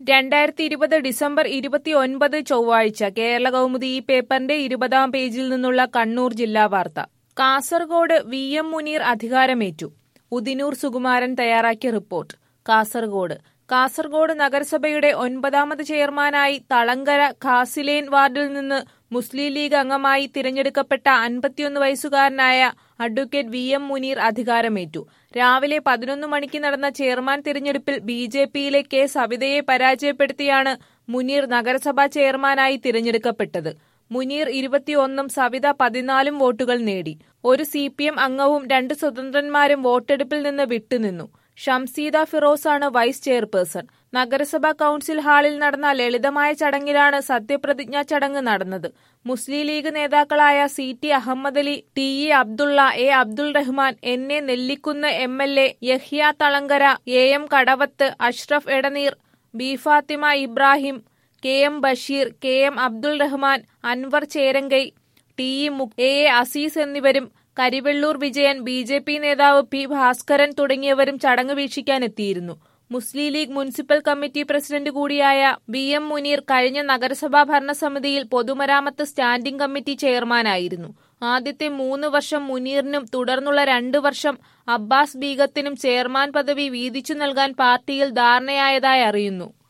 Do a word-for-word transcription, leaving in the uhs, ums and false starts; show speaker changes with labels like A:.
A: രണ്ടായിരത്തി ഇരുപത് ഡിസംബർ ഇരുപത്തി ഒൻപത് ചൊവ്വാഴ്ച കേരള കൗമുദി ഈ പേപ്പറിന്റെ ഇരുപതാം പേജിൽ നിന്നുള്ള കണ്ണൂർ ജില്ലാ വാർത്ത. കാസർഗോഡ് വി എം മുനീർ അധികാരമേറ്റു. ഉദിനൂർ സുകുമാരൻ തയ്യാറാക്കിയ റിപ്പോർട്ട്. കാസർഗോഡ് കാസർഗോഡ് നഗരസഭയുടെ ഒൻപതാമത് ചെയർമാനായി തളങ്കര ഖാസിലേൻ വാർഡിൽ നിന്ന് മുസ്ലിം ലീഗ് അംഗമായി തിരഞ്ഞെടുക്കപ്പെട്ട അൻപത്തിയൊന്ന് വയസ്സുകാരനായ അഡ്വക്കേറ്റ് വി എം മുനീർ അധികാരമേറ്റു. രാവിലെ പതിനൊന്ന് മണിക്ക് നടന്ന ചെയർമാൻ തിരഞ്ഞെടുപ്പിൽ ബി ജെ പിയിലെ കെ സവിതയെ പരാജയപ്പെടുത്തിയാണ് മുനീർ നഗരസഭാ ചെയർമാനായി തിരഞ്ഞെടുക്കപ്പെട്ടത്. മുനീർ ഇരുപത്തിയൊന്നും സവിത പതിനാലും വോട്ടുകൾ നേടി. ഒരു സി പി എം അംഗവും രണ്ട് സ്വതന്ത്രന്മാരും വോട്ടെടുപ്പിൽ നിന്ന് വിട്ടുനിന്നു. ഷംസീദ ഫിറോസാണ് വൈസ് ചെയർപേഴ്സൺ. നഗരസഭാ കൌൺസിൽ ഹാളിൽ നടന്ന ലളിതമായ ചടങ്ങിലാണ് സത്യപ്രതിജ്ഞാ ചടങ്ങ് നടന്നത്. മുസ്ലിം ലീഗ് നേതാക്കളായ C T Ahammed Ali, T E Abdulla, A Abdul Rahman, N A Nellikkunnu M L A, Yahya Thalangara, A M Kadavath, Ashraf Edaneer, B Fathima Ibrahim, K M Basheer, K M Abdul Rahman, Anwar Cherangai, T E മുക്, എ എ അസീസ് എന്നിവരും Karivellur Vijayan, B J P നേതാവ് പി ഭാസ്കരൻ തുടങ്ങിയവരും ചടങ്ങ് വീക്ഷിക്കാനെത്തിയിരുന്നു. Muslim League municipal committee president കൂടിയായ വി എം മുനീർ കഴിഞ്ഞ നഗരസഭാ ഭരണസമിതിയിൽ പൊതുമരാമത്ത് സ്റ്റാൻഡിംഗ് കമ്മിറ്റി ചെയർമാനായിരുന്നു. ആദ്യത്തെ മൂന്ന് വർഷം മുനീറിനും തുടർന്നുള്ള രണ്ട് വർഷം അബ്ബാസ് ബീഗത്തിനും ചെയർമാൻ പദവി വീതിച്ചു നൽകാൻ പാർട്ടിയിൽ ധാരണയായതായി അറിയുന്നു.